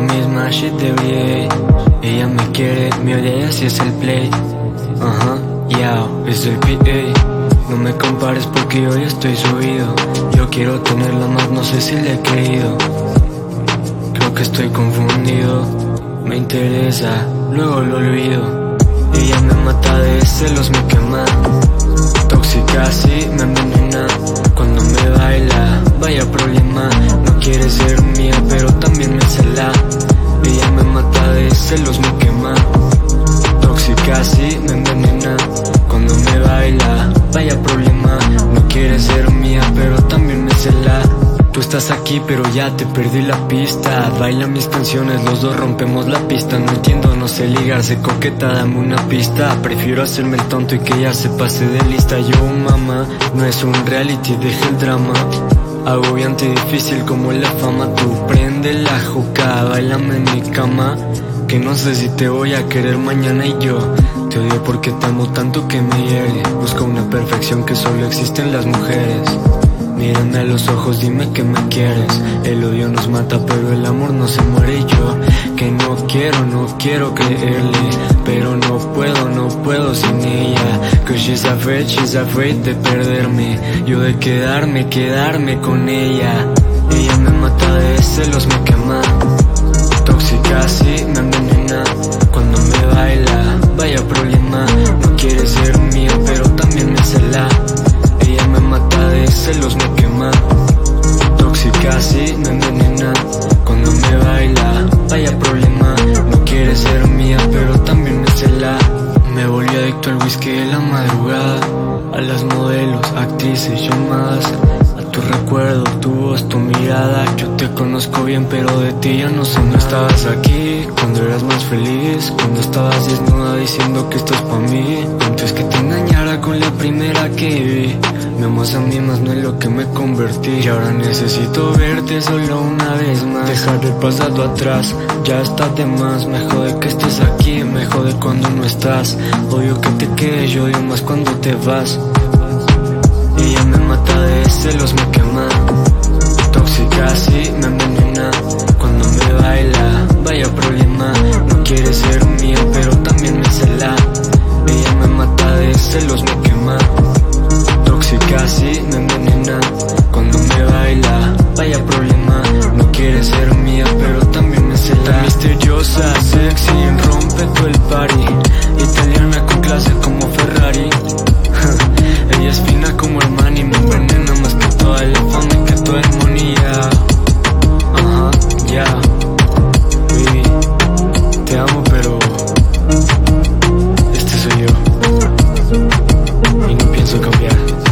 misma shit de everyday. Ella me quiere, me odia, así es el play. Ya, es el PA. No me compares porque yo ya estoy subido. Yo quiero tenerla más, no sé si le he creído. Creo que estoy confundido. Me interesa, luego lo olvido. Ella me mata de celos, me quema. Tóxica, sí, me envenena. Cuando me baila, vaya problema. No quiere ser mía, pero también me cela. Ella me mata de celos, me quema. Tóxica, sí, me envenena. Cuando me baila, vaya problema. No quiere ser mía, pero también me cela. Tú estás aquí pero ya te perdí la pista. Baila mis canciones, los dos rompemos la pista. No entiendo, no sé ligarse, coqueta, dame una pista. Prefiero hacerme el tonto y que ella se pase de lista. Yo, mamá, no es un reality, deja el drama. Agobiante y difícil como la fama. Tú prende la juca, bailame en mi cama. Que no sé si te voy a querer mañana y yo te odio porque te amo tanto que me hiere. Busco una perfección que solo existe en las mujeres. Mírame a los ojos, dime que me quieres. El odio nos mata pero el amor no se muere. Y yo que no quiero creerle, pero no puedo sin ella. Cause she's afraid de perderme. Yo de quedarme con ella. Ella me mata de celos, me quema. Tóxica, sí, me envenena. Cuando me baila, vaya problema. No quiere ser mía, pero también me cela. Ella me mata de celos, me quema. Tóxica, sí, me envenena. Cuando me baila, vaya problema. No quiere ser mía, pero también me cela. Me volví adicto al whisky de la madrugada, a las modelos, actrices, llamadas. Tu recuerdo, tu voz, tu mirada. Yo te conozco bien pero de ti ya no sé nada. Estabas aquí cuando eras más feliz, cuando estabas desnuda diciendo que esto es pa' mí. Antes que te engañara con la primera que vi. Me amas a mí más, no es lo que me convertí. Y ahora necesito verte solo una vez más. Dejar el pasado atrás, ya está de más. Me jode que estés aquí, me jode cuando no estás. Odio que te quedes, yo odio más cuando te vas. Ella me mata de celos, me quema. Tóxica, sí, me envenena. Cuando me baila, vaya problema. No quiere ser mía, pero también me cela. Ella me mata de celos, me quema. Tóxica, sí, me envenena. Cuando me baila, vaya problema. No quiere ser mía, pero también me cela. Tan misteriosa, sexy, rompe todo el party. Italiana con clase como Ferrari. Ella es fina como Armani, me envenena más que toda la fama y que toda el money, ya. Baby, te amo pero este soy yo y no pienso cambiar.